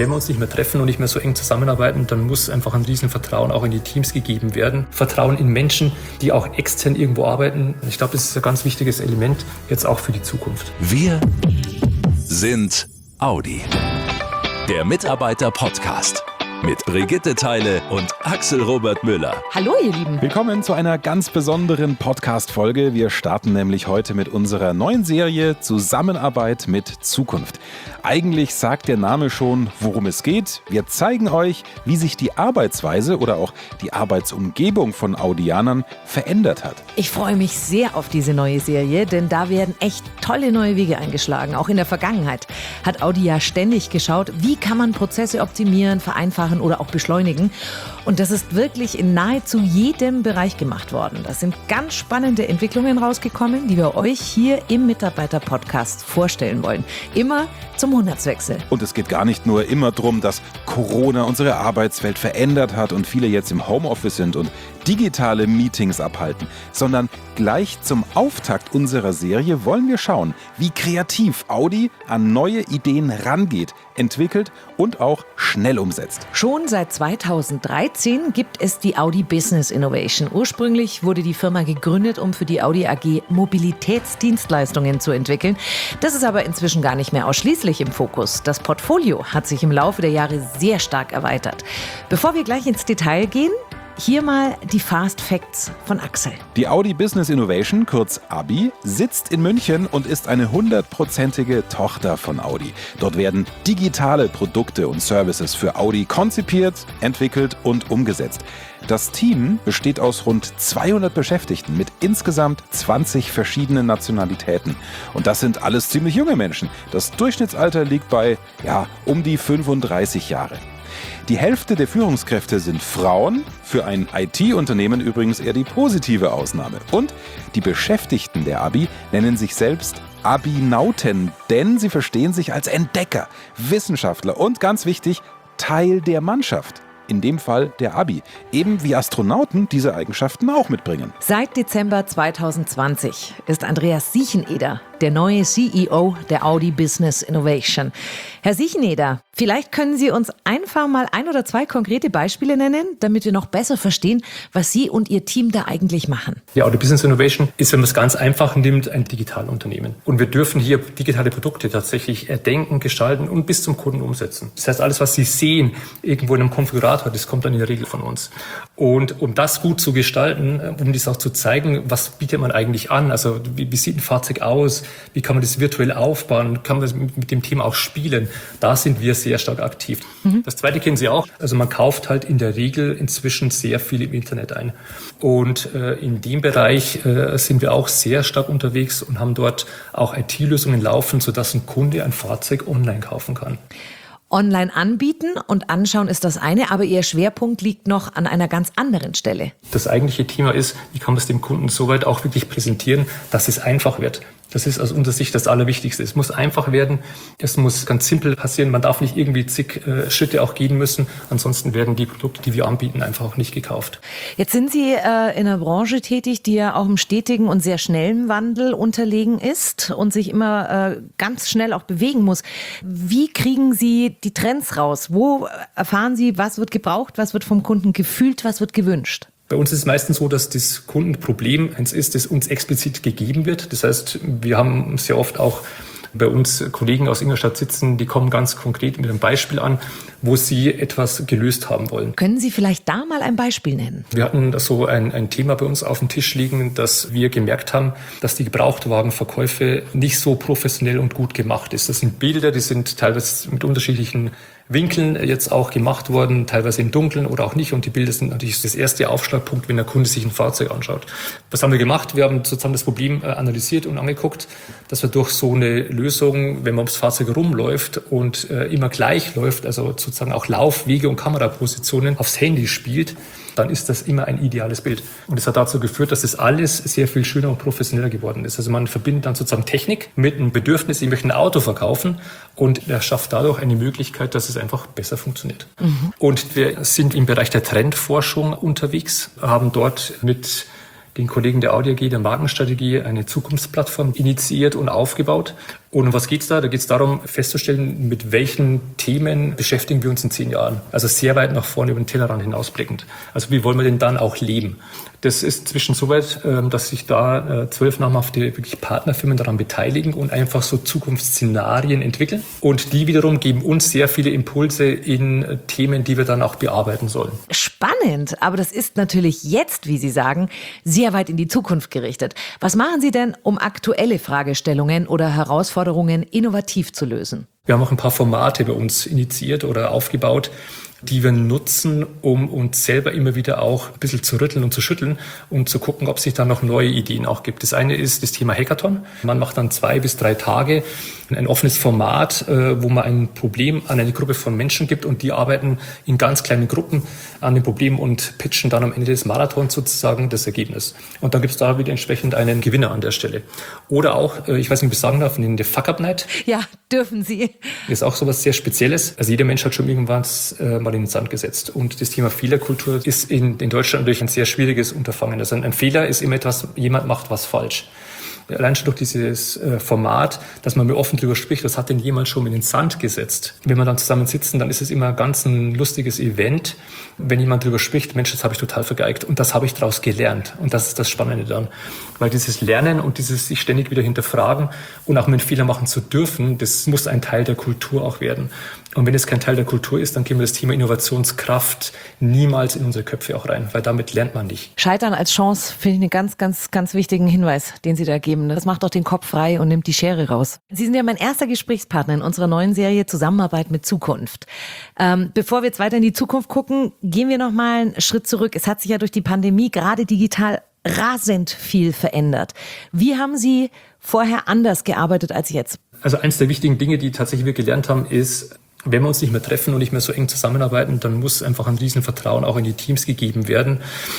wenn wir uns nicht mehr treffen und nicht mehr so eng zusammenarbeiten, dann muss einfach ein Riesenvertrauen auch in die Teams gegeben werden. Vertrauen in Menschen, die auch extern irgendwo arbeiten. Ich glaube, das ist ein ganz wichtiges Element jetzt auch für die Zukunft. Wir sind Audi. Der Mitarbeiter-Podcast mit Brigitte Theile und Axel Robert Müller. Hallo ihr Lieben. Willkommen zu einer ganz besonderen Podcast-Folge. Wir starten nämlich heute mit unserer neuen Serie Zusammenarbeit mit Zukunft. Eigentlich sagt der Name schon, worum es geht. Wir zeigen euch, wie sich die Arbeitsweise oder auch die Arbeitsumgebung von Audianern verändert hat. Ich freue mich sehr auf diese neue Serie, denn da werden echt tolle neue Wege eingeschlagen. Auch in der Vergangenheit hat Audi ja ständig geschaut, wie kann man Prozesse optimieren, vereinfachen oder auch beschleunigen. Und das ist wirklich in nahezu jedem Bereich gemacht worden. Da sind ganz spannende Entwicklungen rausgekommen, die wir euch hier im Mitarbeiter-Podcast vorstellen wollen. Immer zum Monatswechsel. Und es geht gar nicht nur immer darum, dass Corona unsere Arbeitswelt verändert hat und viele jetzt im Homeoffice sind und digitale Meetings abhalten, sondern gleich zum Auftakt unserer Serie wollen wir schauen, wie kreativ Audi an neue Ideen rangeht, entwickelt und auch schnell umsetzt. Schon seit 2013 gibt es die Audi Business Innovation. Ursprünglich wurde die Firma gegründet, um für die Audi AG Mobilitätsdienstleistungen zu entwickeln. Das ist aber inzwischen gar nicht mehr ausschließlich im Fokus. Das Portfolio hat sich im Laufe der Jahre sehr stark erweitert. Bevor wir gleich ins Detail gehen, hier mal die Fast Facts von Axel. Die Audi Business Innovation, kurz ABI, sitzt in München und ist eine 100%ige Tochter von Audi. Dort werden digitale Produkte und Services für Audi konzipiert, entwickelt und umgesetzt. Das Team besteht aus rund 200 Beschäftigten mit insgesamt 20 verschiedenen Nationalitäten. Und das sind alles ziemlich junge Menschen. Das Durchschnittsalter liegt bei, um die 35 Jahre. Die Hälfte der Führungskräfte sind Frauen, für ein IT-Unternehmen übrigens eher die positive Ausnahme. Und die Beschäftigten der ABI nennen sich selbst Abinauten, denn sie verstehen sich als Entdecker, Wissenschaftler und ganz wichtig, Teil der Mannschaft. In dem Fall der ABI, eben wie Astronauten diese Eigenschaften auch mitbringen. Seit Dezember 2020 ist Andreas Siecheneder der neue CEO der Audi Business Innovation. Herr Siecheneder, vielleicht können Sie uns einfach mal 1 oder 2 konkrete Beispiele nennen, damit wir noch besser verstehen, was Sie und Ihr Team da eigentlich machen. Die Audi Business Innovation ist, wenn man es ganz einfach nimmt, ein Digitalunternehmen. Und wir dürfen hier digitale Produkte tatsächlich erdenken, gestalten und bis zum Kunden umsetzen. Das heißt, alles, was Sie sehen, irgendwo in einem Konfigurator, das kommt dann in der Regel von uns. Und um das gut zu gestalten, um das auch zu zeigen, was bietet man eigentlich an? Also wie sieht ein Fahrzeug aus? Wie kann man das virtuell aufbauen? Kann man das mit dem Thema auch spielen? Da sind wir sehr stark aktiv. Das Zweite kennen Sie auch. Also man kauft halt in der Regel inzwischen sehr viel im Internet ein. Und in dem Bereich sind wir auch sehr stark unterwegs und haben dort auch IT-Lösungen laufen, sodass ein Kunde ein Fahrzeug online kaufen kann. Online anbieten und anschauen ist das eine, aber Ihr Schwerpunkt liegt noch an einer ganz anderen Stelle. Das eigentliche Thema ist, wie kann man es dem Kunden soweit auch wirklich präsentieren, dass es einfach wird. Das ist aus unserer Sicht das Allerwichtigste. Es muss einfach werden, es muss ganz simpel passieren. Man darf nicht irgendwie zig Schritte auch gehen müssen. Ansonsten werden die Produkte, die wir anbieten, einfach auch nicht gekauft. Jetzt sind Sie in einer Branche tätig, die ja auch im stetigen und sehr schnellen Wandel unterlegen ist und sich immer ganz schnell auch bewegen muss. Wie kriegen Sie die Trends raus? Wo erfahren Sie, was wird gebraucht, was wird vom Kunden gefühlt, was wird gewünscht? Bei uns ist es meistens so, dass das Kundenproblem eins ist, das uns explizit gegeben wird. Das heißt, wir haben sehr oft auch bei uns Kollegen aus Ingolstadt sitzen, die kommen ganz konkret mit einem Beispiel an, wo sie etwas gelöst haben wollen. Können Sie vielleicht da mal ein Beispiel nennen? Wir hatten so ein Thema bei uns auf dem Tisch liegen, dass wir gemerkt haben, dass die Gebrauchtwagenverkäufe nicht so professionell und gut gemacht ist. Das sind Bilder, die sind teilweise mit unterschiedlichen Winkeln jetzt auch gemacht worden, teilweise im Dunkeln oder auch nicht. Und die Bilder sind natürlich das erste Aufschlagpunkt, wenn der Kunde sich ein Fahrzeug anschaut. Was haben wir gemacht? Wir haben sozusagen das Problem analysiert und angeguckt, dass wir durch so eine Lösung, wenn man ums Fahrzeug rumläuft und immer gleich läuft, also sozusagen auch Laufwege und Kamerapositionen aufs Handy spielt, dann ist das immer ein ideales Bild. Und es hat dazu geführt, dass das alles sehr viel schöner und professioneller geworden ist. Also man verbindet dann sozusagen Technik mit einem Bedürfnis, ich möchte ein Auto verkaufen und er schafft dadurch eine Möglichkeit, dass es einfach besser funktioniert. Und wir sind im Bereich der Trendforschung unterwegs, haben dort mit den Kollegen der Audi AG, der Markenstrategie, eine Zukunftsplattform initiiert und aufgebaut. Und um was geht's da? Da geht es darum, festzustellen, mit welchen Themen beschäftigen wir uns in 10 Jahren. Also sehr weit nach vorne über den Tellerrand hinausblickend. Also wie wollen wir denn dann auch leben? Das ist zwischen so weit, dass sich da 12 namhafte wirklich Partnerfirmen daran beteiligen und einfach so Zukunftsszenarien entwickeln. Und die wiederum geben uns sehr viele Impulse in Themen, die wir dann auch bearbeiten sollen. Spannend, aber das ist natürlich jetzt, wie Sie sagen, sehr weit in die Zukunft gerichtet. Was machen Sie denn, um aktuelle Fragestellungen oder Herausforderungen innovativ zu lösen? Wir haben auch ein paar Formate bei uns initiiert oder aufgebaut, die wir nutzen, um uns selber immer wieder auch ein bisschen zu rütteln und zu schütteln und zu gucken, ob sich da noch neue Ideen auch gibt. Das eine ist das Thema Hackathon. Man macht dann 2 bis 3 Tage ein offenes Format, wo man ein Problem an eine Gruppe von Menschen gibt und die arbeiten in ganz kleinen Gruppen an dem Problem und pitchen dann am Ende des Marathons sozusagen das Ergebnis. Und dann gibt es da wieder entsprechend einen Gewinner an der Stelle. Oder auch, ich weiß nicht, ob ich sagen darf, eine Fuck-Up-Night. Ja, dürfen Sie. Das ist auch so was sehr Spezielles. Also jeder Mensch hat schon irgendwann mal in den Sand gesetzt. Und das Thema Fehlerkultur ist in Deutschland natürlich ein sehr schwieriges Unterfangen. Also ein Fehler ist immer etwas, jemand macht was falsch. Allein schon durch dieses Format, dass man mir offen drüber spricht, was hat denn jemand schon in den Sand gesetzt? Wenn wir dann zusammen sitzen, dann ist es immer ganz ein lustiges Event, wenn jemand drüber spricht, Mensch, das habe ich total vergeigt und das habe ich daraus gelernt. Und das ist das Spannende dann. Weil dieses Lernen und dieses sich ständig wieder hinterfragen und auch mit Fehler machen zu dürfen, das muss ein Teil der Kultur auch werden. Und wenn es kein Teil der Kultur ist, dann gehen wir das Thema Innovationskraft niemals in unsere Köpfe auch rein, weil damit lernt man nicht. Scheitern als Chance finde ich einen ganz, ganz, ganz wichtigen Hinweis, den Sie da geben. Das macht doch den Kopf frei und nimmt die Schere raus. Sie sind ja mein erster Gesprächspartner in unserer neuen Serie Zusammenarbeit mit Zukunft. Bevor wir jetzt weiter in die Zukunft gucken, gehen wir noch mal einen Schritt zurück. Es hat sich ja durch die Pandemie gerade digital rasend viel verändert. Wie haben Sie vorher anders gearbeitet als jetzt? Also eins der wichtigen Dinge, die tatsächlich wir gelernt haben, ist, wenn wir uns nicht mehr treffen und nicht mehr so eng zusammenarbeiten, dann muss einfach ein Riesenvertrauen auch in die Teams gegeben werden,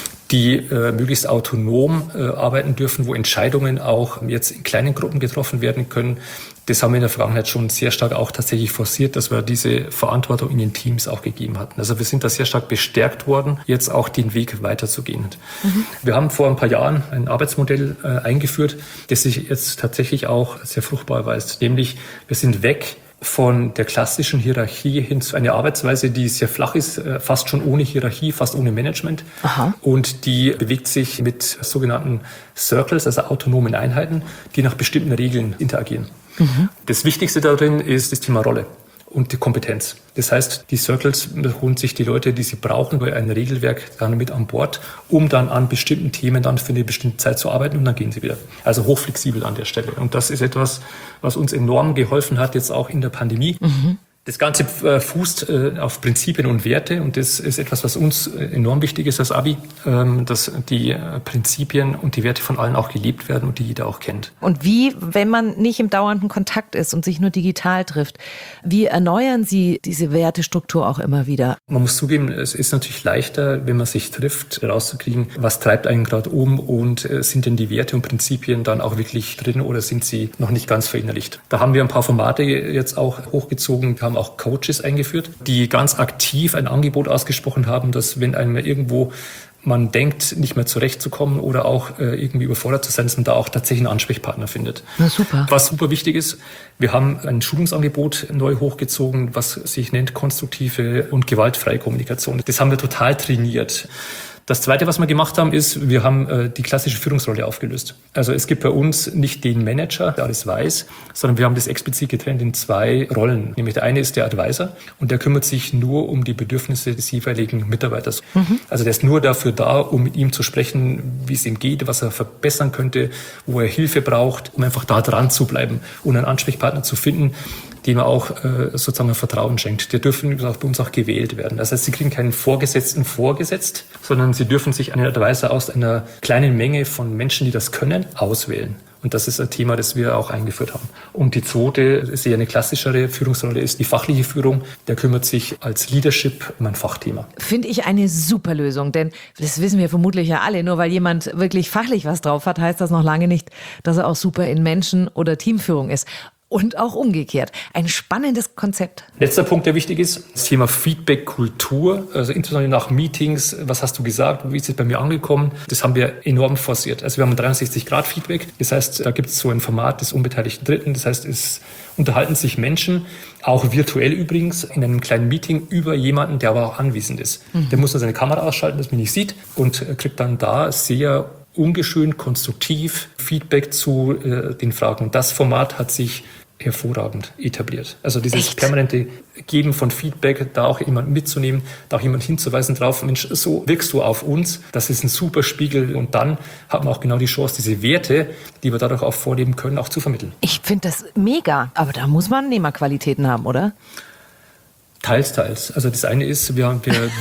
die möglichst autonom arbeiten dürfen, wo Entscheidungen auch jetzt in kleinen Gruppen getroffen werden können. Das haben wir in der Vergangenheit schon sehr stark auch tatsächlich forciert, dass wir diese Verantwortung in den Teams auch gegeben hatten. Also wir sind da sehr stark bestärkt worden, jetzt auch den Weg weiterzugehen. Wir haben vor ein paar Jahren ein Arbeitsmodell eingeführt, das sich jetzt tatsächlich auch sehr fruchtbar erweist. Nämlich wir sind weg von der klassischen Hierarchie hin zu einer Arbeitsweise, die sehr flach ist, fast schon ohne Hierarchie, fast ohne Management. Aha. Und die bewegt sich mit sogenannten Circles, also autonomen Einheiten, die nach bestimmten Regeln interagieren. Das Wichtigste darin ist das Thema Rolle und die Kompetenz. Das heißt, die Circles holen sich die Leute, die sie brauchen, bei einem Regelwerk dann mit an Bord, um dann an bestimmten Themen dann für eine bestimmte Zeit zu arbeiten und dann gehen sie wieder. Also hochflexibel an der Stelle. Und das ist etwas, was uns enorm geholfen hat, jetzt auch in der Pandemie. Das Ganze fußt auf Prinzipien und Werte und das ist etwas, was uns enorm wichtig ist als ABI, dass die Prinzipien und die Werte von allen auch gelebt werden und die jeder auch kennt. Und wie, wenn man nicht im dauernden Kontakt ist und sich nur digital trifft, wie erneuern Sie diese Wertestruktur auch immer wieder? Man muss zugeben, es ist natürlich leichter, wenn man sich trifft, rauszukriegen, was treibt einen gerade und sind denn die Werte und Prinzipien dann auch wirklich drin oder sind sie noch nicht ganz verinnerlicht. Da haben wir ein paar Formate jetzt auch hochgezogen, haben auch Coaches eingeführt, die ganz aktiv ein Angebot ausgesprochen haben, dass wenn einem irgendwo man denkt, nicht mehr zurechtzukommen oder auch irgendwie überfordert zu sein, dass man da auch tatsächlich einen Ansprechpartner findet. Na super. Was super wichtig ist, wir haben ein Schulungsangebot neu hochgezogen, was sich nennt konstruktive und gewaltfreie Kommunikation. Das haben wir total trainiert. Das Zweite, was wir gemacht haben, ist, wir haben die klassische Führungsrolle aufgelöst. Also es gibt bei uns nicht den Manager, der alles weiß, sondern wir haben das explizit getrennt in 2 Rollen. Nämlich der eine ist der Advisor und der kümmert sich nur um die Bedürfnisse des jeweiligen Mitarbeiters. Also der ist nur dafür da, um mit ihm zu sprechen, wie es ihm geht, was er verbessern könnte, wo er Hilfe braucht, um einfach da dran zu bleiben und einen Ansprechpartner zu finden, dem er auch sozusagen Vertrauen schenkt. Die dürfen bei uns auch gewählt werden. Das heißt, sie kriegen keinen Vorgesetzten vorgesetzt, sondern sie dürfen sich einen Advisor aus einer kleinen Menge von Menschen, die das können, auswählen. Und das ist ein Thema, das wir auch eingeführt haben. Und die zweite, sehr eine klassischere Führungsrolle ist die fachliche Führung. Der kümmert sich als Leadership um ein Fachthema. Finde ich eine super Lösung, denn das wissen wir vermutlich ja alle. Nur weil jemand wirklich fachlich was drauf hat, heißt das noch lange nicht, dass er auch super in Menschen- oder Teamführung ist. und auch umgekehrt. Ein spannendes Konzept. Letzter Punkt, der wichtig ist, das Thema Feedback-Kultur, also insbesondere nach Meetings, was hast du gesagt, wie ist es bei mir angekommen, das haben wir enorm forciert. Also wir haben ein 360-Grad-Feedback, das heißt, da gibt es so ein Format des unbeteiligten Dritten, das heißt, es unterhalten sich Menschen, auch virtuell übrigens, in einem kleinen Meeting über jemanden, der aber auch anwesend ist. Der muss dann seine Kamera ausschalten, dass man mich nicht sieht und kriegt dann da sehr ungeschönt, konstruktiv Feedback zu den Fragen. Und das Format hat sich hervorragend etabliert. Also dieses permanente Geben von Feedback, da auch jemanden mitzunehmen, da auch jemanden hinzuweisen drauf, Mensch, so wirkst du auf uns, das ist ein super Spiegel und dann hat man auch genau die Chance, diese Werte, die wir dadurch auch vorleben können, auch zu vermitteln. Ich finde das mega, aber da muss man Nehmerqualitäten haben, oder? Teils. Also das eine ist, wir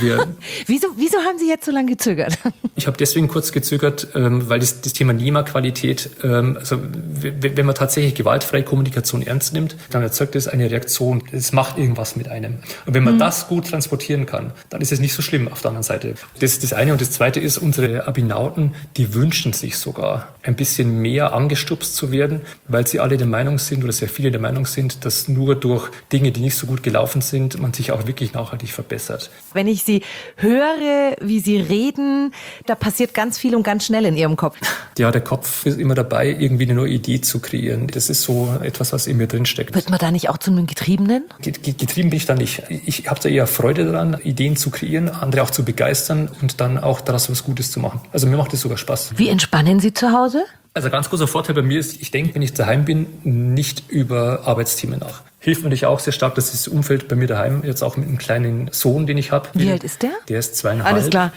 Wieso haben Sie jetzt so lange gezögert? Ich habe deswegen kurz gezögert, weil das Thema Nehmerqualität, also wenn man tatsächlich gewaltfreie Kommunikation ernst nimmt, dann erzeugt es eine Reaktion, es macht irgendwas mit einem. Und wenn man das gut transportieren kann, dann ist es nicht so schlimm auf der anderen Seite. Das ist das eine. Und das zweite ist, unsere Abinauten, die wünschen sich sogar ein bisschen mehr angestupst zu werden, weil sie alle der Meinung sind oder sehr viele der Meinung sind, dass nur durch Dinge, die nicht so gut gelaufen sind, man sich auch wirklich nachhaltig verbessert. Wenn ich Sie höre, wie Sie reden, da passiert ganz viel und ganz schnell in Ihrem Kopf. Ja, der Kopf ist immer dabei, irgendwie eine neue Idee zu kreieren. Das ist so etwas, was in mir drinsteckt. Wird man da nicht auch zu einem Getriebenen? Getrieben bin ich da nicht. Ich habe da eher Freude daran, Ideen zu kreieren, andere auch zu begeistern und dann auch daraus was Gutes zu machen. Also mir macht das sogar Spaß. Wie entspannen Sie zu Hause? Also ein ganz großer Vorteil bei mir ist, ich denke, wenn ich daheim bin, nicht über Arbeitsthemen nach. Hilft mir natürlich auch sehr stark, dass das Umfeld bei mir daheim, jetzt auch mit einem kleinen Sohn, den ich habe. Wie alt ist der? Der ist 2,5. Alles klar.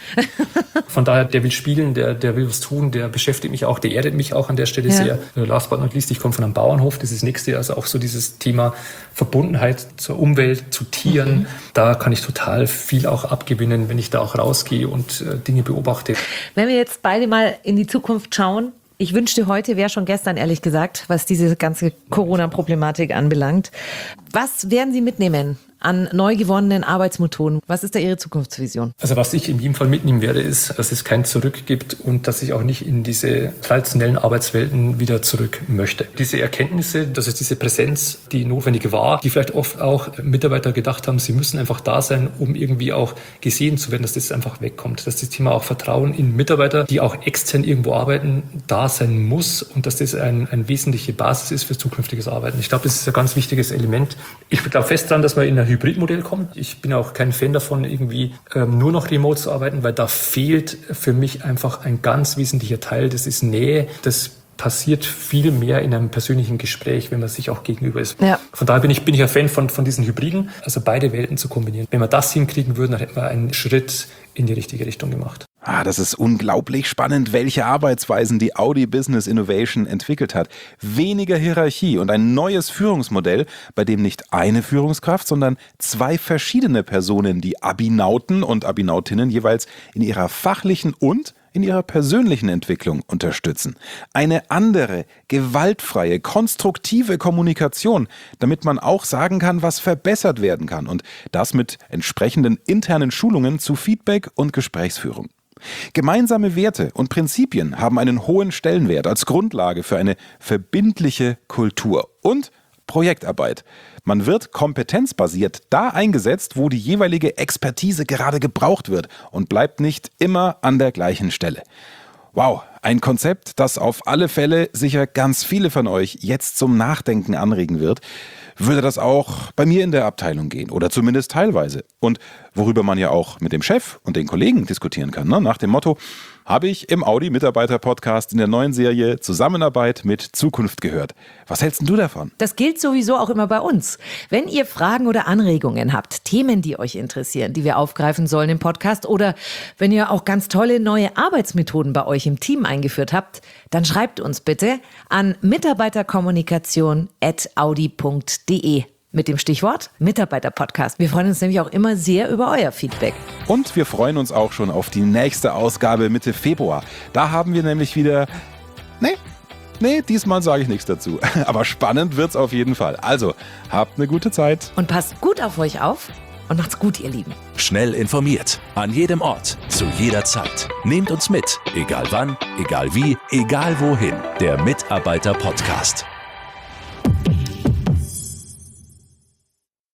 Von daher, der will spielen, der will was tun, der beschäftigt mich auch, der erdet mich auch an der Stelle sehr. Last but not least, ich komme von einem Bauernhof, das ist das Nächste, also auch so dieses Thema Verbundenheit zur Umwelt, zu Tieren. Da kann ich total viel auch abgewinnen, wenn ich da auch rausgehe und Dinge beobachte. Wenn wir jetzt beide mal in die Zukunft schauen, ich wünschte, heute wäre schon gestern, ehrlich gesagt, was diese ganze Corona-Problematik anbelangt. Was werden Sie mitnehmen an neu gewonnenen Arbeitsmethoden? Was ist da Ihre Zukunftsvision? Also was ich in jedem Fall mitnehmen werde, ist, dass es kein Zurück gibt und dass ich auch nicht in diese traditionellen Arbeitswelten wieder zurück möchte. Diese Erkenntnisse, dass es diese Präsenz, die notwendig war, die vielleicht oft auch Mitarbeiter gedacht haben, sie müssen einfach da sein, um irgendwie auch gesehen zu werden, dass das einfach wegkommt. Dass das Thema auch Vertrauen in Mitarbeiter, die auch extern irgendwo arbeiten, da sein muss und dass das eine wesentliche Basis ist für zukünftiges Arbeiten. Ich glaube, das ist ein ganz wichtiges Element. Ich glaube fest daran, dass wir in ein Hybridmodell kommen. Ich bin auch kein Fan davon, irgendwie nur noch remote zu arbeiten, weil da fehlt für mich einfach ein ganz wesentlicher Teil. Das ist Nähe. Das passiert viel mehr in einem persönlichen Gespräch, wenn man sich auch gegenüber ist. Ja. Von daher bin ich ein Fan von diesen Hybriden, also beide Welten zu kombinieren. Wenn wir das hinkriegen würden, dann hätten wir einen Schritt in die richtige Richtung gemacht. Das ist unglaublich spannend, welche Arbeitsweisen die Audi Business Innovation entwickelt hat. Weniger Hierarchie und ein neues Führungsmodell, bei dem nicht eine Führungskraft, sondern zwei verschiedene Personen, die Abinauten und Abinautinnen jeweils in ihrer fachlichen und in ihrer persönlichen Entwicklung unterstützen. Eine andere, gewaltfreie, konstruktive Kommunikation, damit man auch sagen kann, was verbessert werden kann und das mit entsprechenden internen Schulungen zu Feedback und Gesprächsführung. Gemeinsame Werte und Prinzipien haben einen hohen Stellenwert als Grundlage für eine verbindliche Kultur und Projektarbeit. Man wird kompetenzbasiert da eingesetzt, wo die jeweilige Expertise gerade gebraucht wird und bleibt nicht immer an der gleichen Stelle. Wow, ein Konzept, das auf alle Fälle sicher ganz viele von euch jetzt zum Nachdenken anregen wird. Würde das auch bei mir in der Abteilung gehen oder zumindest teilweise. Und worüber man ja auch mit dem Chef und den Kollegen diskutieren kann, ne? Nach dem Motto, habe ich im Audi-Mitarbeiter-Podcast in der neuen Serie Zusammenarbeit mit Zukunft gehört. Was hältst denn du davon? Das gilt sowieso auch immer bei uns. Wenn ihr Fragen oder Anregungen habt, Themen, die euch interessieren, die wir aufgreifen sollen im Podcast oder wenn ihr auch ganz tolle neue Arbeitsmethoden bei euch im Team eingeführt habt, dann schreibt uns bitte an mitarbeiterkommunikation@audi.de. Mit dem Stichwort Mitarbeiter-Podcast. Wir freuen uns nämlich auch immer sehr über euer Feedback. Und wir freuen uns auch schon auf die nächste Ausgabe Mitte Februar. Da haben wir nämlich wieder... Nee, diesmal sage ich nichts dazu. Aber spannend wird's auf jeden Fall. Also, habt eine gute Zeit. Und passt gut auf euch auf und macht's gut, ihr Lieben. Schnell informiert, an jedem Ort, zu jeder Zeit. Nehmt uns mit, egal wann, egal wie, egal wohin. Der Mitarbeiter-Podcast.